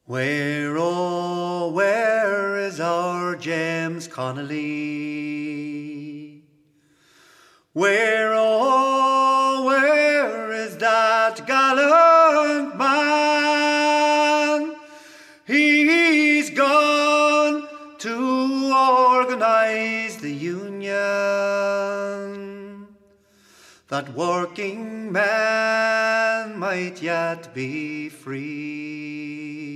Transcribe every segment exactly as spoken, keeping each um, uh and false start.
Where, oh, where is our James Connolly? Where, oh, where is that gallant man? He's gone to organise the union, that working men might yet be free.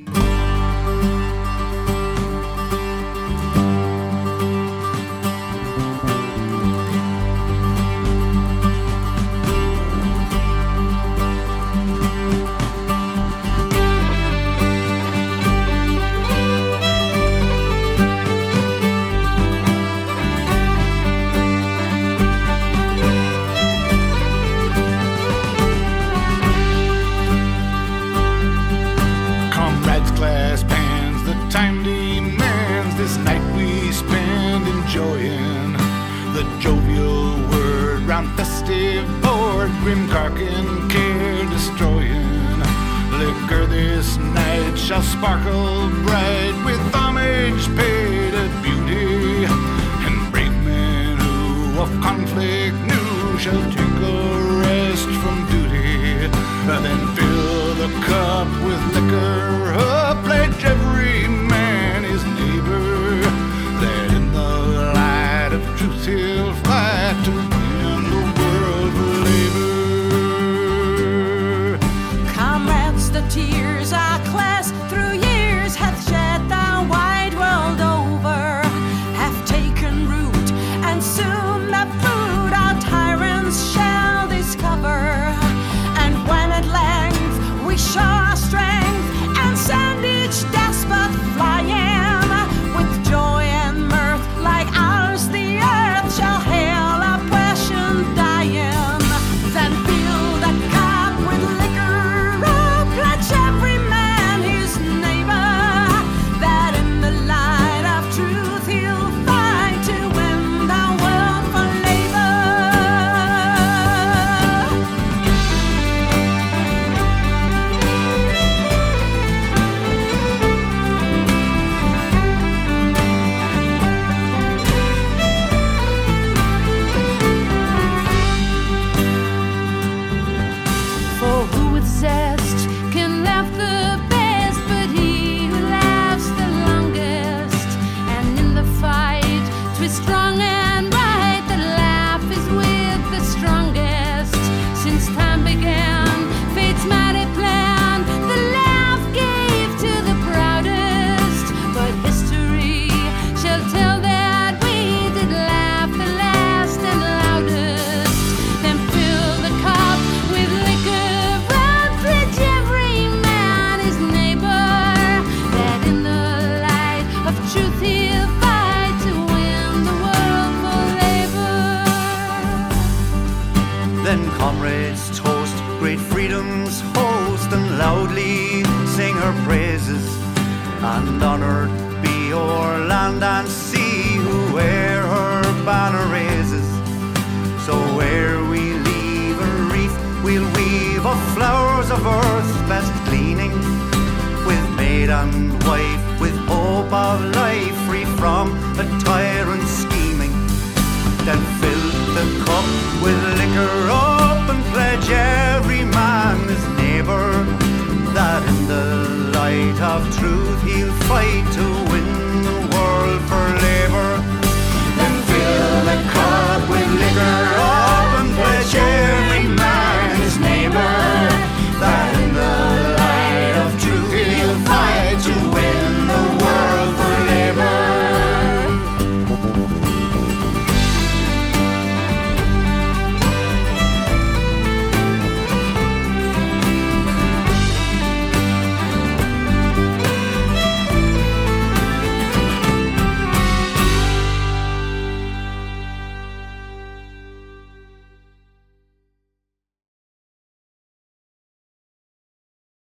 Time demands this night we spend enjoying the jovial word round festive board, grim cark and care destroying. Liquor this night shall sparkle bright with homage paid at beauty, and brave men who of conflict knew shall take a rest from duty. Then fill the cup with liquor up, pledge every man his neighbor, that in the light of truth he'll fight to win the world for labor. Comrades, the tears our class through years hath shed the wide world over, have taken root, and soon the food our tyrants shall discover. And when at length we show our strength and send each despot flying, with joy and mirth like ours the earth shall hail oppression dying. Then fill the cup with liquor up, pledge every man his neighbor, that in the light of truth he'll fight to win the world for labor. For who with zest can laugh the best, but he who laughs the longest? And in the fight, 'twas strong and right that laugh is with the strongest. Since time began, fate's mighty plan, the laugh gave to the proudest. But history shall tell that we did laugh the last and loudest. Then fill the cup with liquor round, pledge every man his neighbor, that in the light of truth he'll fight to win the world for labor. Then comrades toast great freedom's host, and loudly sing her praises, and honoured be o'er land and sea whoe'er her banner raises. So where we leave a wreath, we'll weave of flowers of earth's best gleaning, with maid and wife, with hope of life, free from a tyrant's scheming. Then fill the cup with liquor up, and pledge every man his neighbour, that in the light of truth he'll fight to win